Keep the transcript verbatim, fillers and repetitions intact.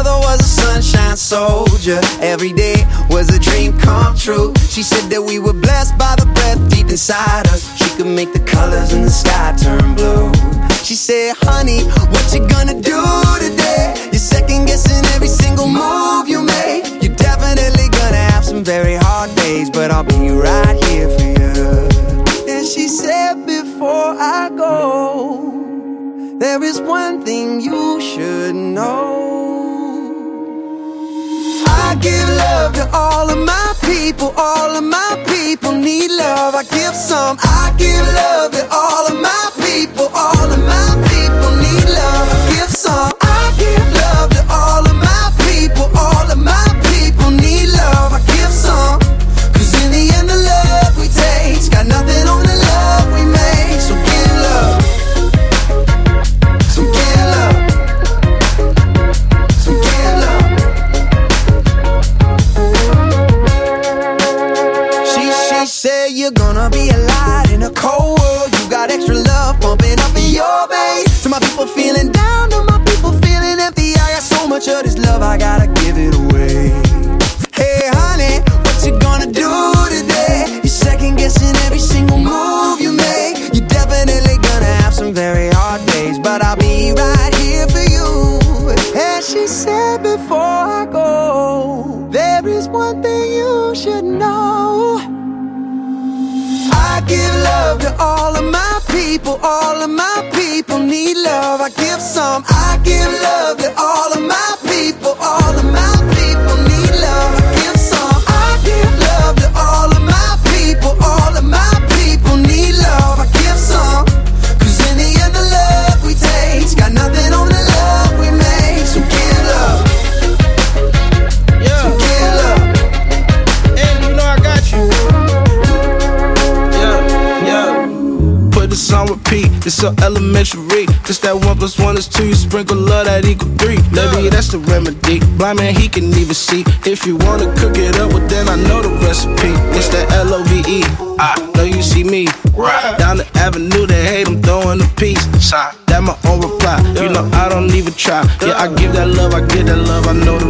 mother was a sunshine soldier. Every day was a dream come true. She said that we were blessed by the breath deep inside us. She could make the colors in the sky turn blue. She said, honey, what you gonna do today? You're second guessing every single move you make. You're definitely gonna have some very hard days, but I'll be right here for you. And she said, before I go, there is one thing you should know. I give love to all of my people. All of my people need love. I give some. I give love to all of my people. All of my people need love. I give some. I give love to all of my people. All of my people need love. I give some. Cause in the end the love we take's got nothing on the love we make. So give love. So give love. So give love. She said you're gonna be a light in a cold world. You got extra love pumping up in your veins. To my people feeling down, to my people feeling empty, I got so much of this love, I gotta give it away. Hey honey, what you gonna do today? You're second guessing every single move you make. You're definitely gonna have some very hard days, but I'll be right here for you. And she said before I go, there is one thing you should know. I give love to all of my people. All of my people need love. I give some. I give love to all of my people. All of my people need love. I give some. I give love to all of my people. All of my people need love. I give some. Cause in the end the love we take's got nothing on the love we make. So give love. Yeah. So give love. And you know I got you. Put this on repeat, it's so elementary. Just that one plus one is two, you sprinkle love that equal three. Maybe that's the remedy, blind man he can even see. If you wanna cook it up, well then I know the recipe. It's that L O V E, I know you see me. Right. Down the avenue, they hate, I'm throwing a piece. That my own reply, you know I don't even try. Yeah, I give that love, I give that love, I know the